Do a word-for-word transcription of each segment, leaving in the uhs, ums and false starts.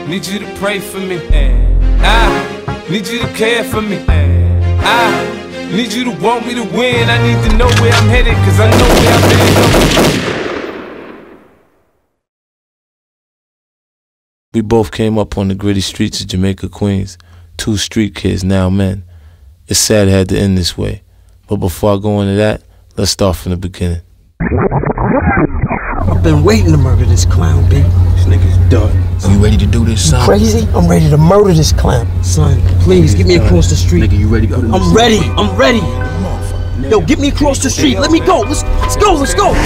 need you to pray for me. I need you to care for me. I need you to want me to win. I need to know where I'm headed, cause I know where I'm headed. We both came up on the gritty streets of Jamaica, Queens. Two street kids, now men. It's sad it had to end this way. But before I go into that, let's start from the beginning. I've been waiting to murder this clown, B. This nigga's done. So you ready to do this, son? Crazy? I'm ready to murder this clown. Son, please, get me across the street. Nigga, you ready to I'm ready, I'm ready. Yo, get me across the street. Let me go. Let's, let's go, let's go.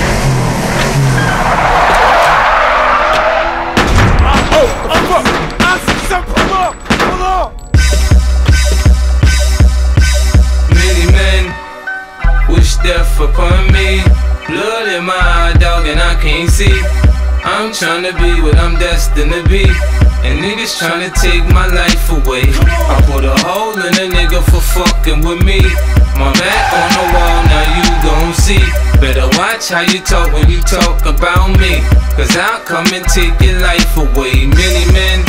Many men wish death upon me. Blood in my eye, dog, and I can't see. I'm tryna be what I'm destined to be, and niggas tryna take my life away. I put a hole in a nigga for fucking with me. My back on the wall, now you gon' see. Better watch how you talk when you talk about me, cause I'll come and take your life away. Many men,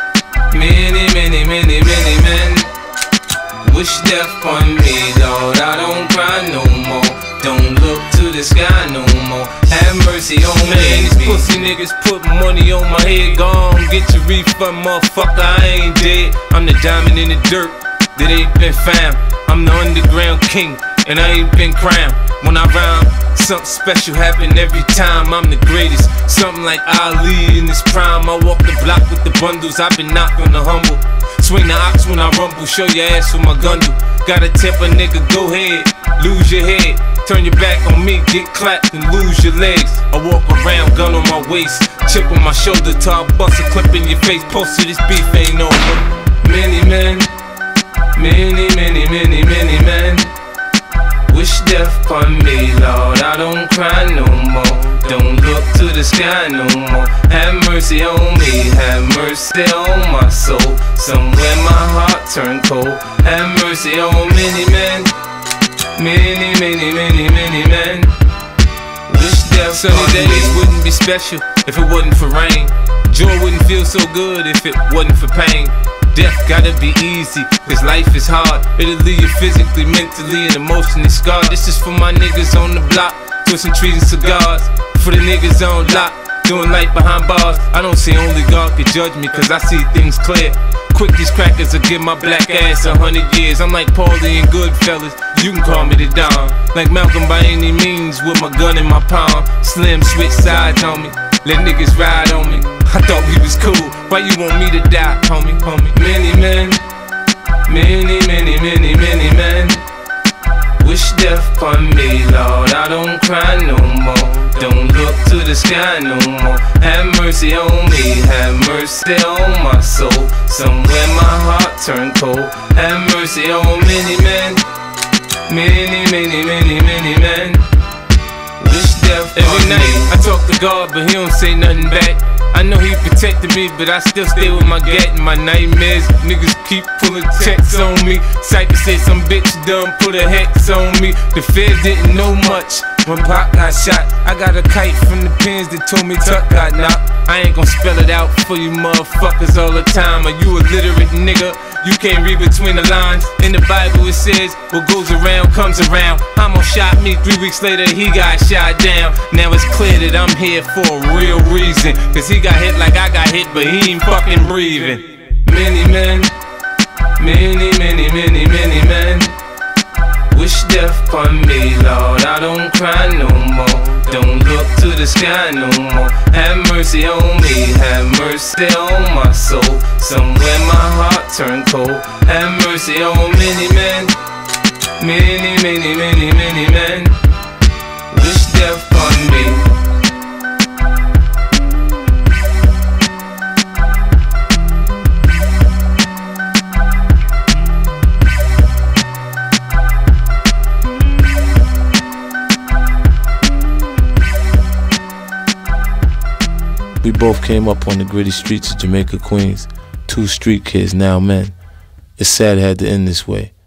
many, many, many, many men wish death on me, Lord. I don't cry no more. Don't look to the sky no more. Have mercy on me. Man, these pussy niggas put money on my head. Gone, get your refund, motherfucker. I ain't dead. I'm the diamond in the dirt that ain't been found. I'm the underground king, and I ain't been crowned. When I rhyme, something special happen every time. I'm the greatest, something like Ali in his prime. I walk the block with the bundles. I've been knocked on the humble. Swing the ox when I rumble. Show your ass with my gun do. Gotta tip a nigga, go ahead, lose your head. Turn your back on me, get clapped and lose your legs. I walk around, gun on my waist, chip on my shoulder, till I bust a clip in your face. Post to this beef ain't over. Many men, many, many, many, many men wish death upon me, Lord. I don't cry no more. Don't look to the sky no more. Have mercy on me, have mercy on my soul. Somewhere my heart turned cold. Have mercy on many men, many, many, many, many men wish death. Sunny days wouldn't be special if it wasn't for rain. Joy wouldn't feel so good if it wasn't for pain. Death gotta be easy, cause life is hard. It'll leave you physically, mentally, and emotionally scarred. This is for my niggas on the block, twisting trees and cigars. For the niggas on lock, doing life behind bars. I don't see only God can judge me, cause I see things clear. Quick, these crackers will give my black ass a hundred years. I'm like Paulie and Goodfellas, you can call me the Don. Like Malcolm by any means, with my gun in my palm. Slim switch sides on me, let niggas ride on me. I thought we was cool, why you want me to die, homie, homie? Many men, many, many, many, many men wish death upon me, Lord. I don't cry no more. Don't look to the sky no more. Have mercy on me, have mercy on my soul. Somewhere my heart turned cold. Have mercy on many men, many, many, many, many men wish death upon me. Every night I talk to God, but he don't say nothing back. I know he protected me, but I still stay with my gat and my nightmares. Niggas keep pulling checks on me. Cypher said some bitch done put a hex on me. The feds didn't know much when Pop got shot. I got a kite from the pins that told me Tuck got knocked. I ain't gon' spell it out for you motherfuckers all the time. Are you a literate nigga? You can't read between the lines. In the Bible it says, what goes around comes around. Hamo shot me, three weeks later he got shot down. Now it's clear that I'm here for a real reason, cause he got hit like I got hit, but he ain't fucking breathing. Many men, many, many, many, many men wish death upon me, Lord. I don't cry no more. Don't look to the sky no more. Have mercy on me, have mercy on my soul. Somewhere my heart turned cold. Have mercy on many men, many, many, many, many men wish death upon me. We both came up on the gritty streets of Jamaica, Queens. Two street kids, now men. It's sad it had to end this way.